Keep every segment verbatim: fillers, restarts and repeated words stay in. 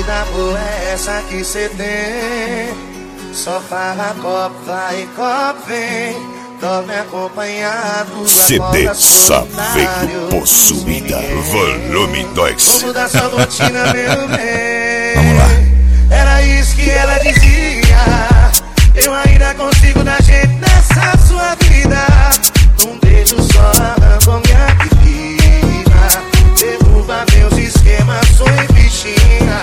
vida boa é essa que cê tem? Só fala copo, vai, copo, vem. Dorme acompanhado. C D Saveiro Possuída, volume dois. Como da sua rotina, meu bem. Vamos lá. Era isso que ela dizia. Eu ainda consigo dar jeito nessa sua vida. Um beijo só arrancou minha bebida. Derruba meus esquemas, sou bichinha.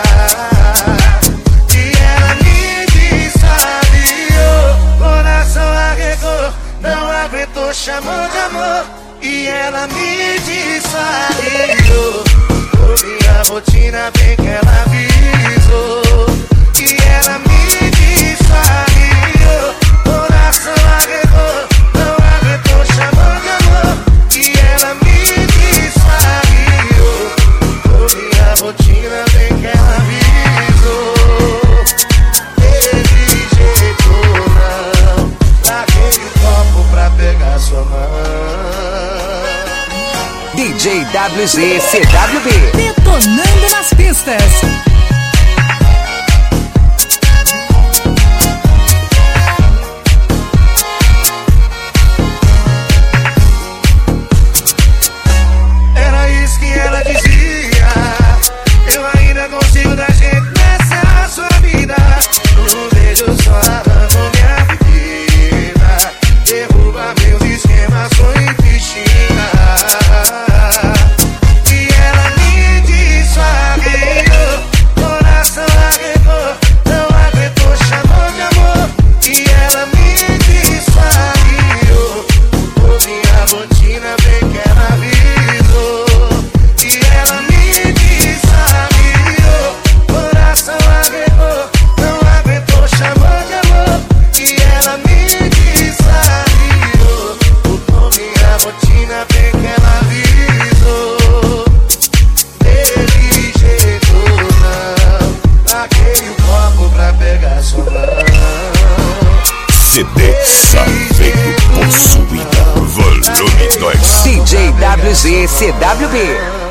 E ela me disse adiós. Coração arregou, não aguentou, chamou de amor. E ela me disse adiós. Por minha rotina, bem que ela avisou. E ela me disse adiós. Coração arregou, não aguentou, chamou de amor. E ela me disse adiós. Por minha rotina, bem que ela avisou. Teve jeito não, larguei o copo pra pegar sua mão. D J W Z C W B detonando nas pistas. Era isso que ela dizia. Eu ainda consigo dar jeito nessa sua vida. Um beijo só arrancou minha bebida. Derruba meus esquemas, sou bichinha. E ela me disse arregou. Coração arregou, não aguentou, chamou de amor. E ela me disse arregou. Por minha rotina, bem que ela avisou. E ela me disse arregou. Coração arregou, não aguentou, chamou de amor. E ela me disse arregou. Por minha rotina, bem que ela avisou. Teve jeito não, larguei o copo pra pegar sua mão. C D Saveiro Possuída, volume dois. D J W Z C W B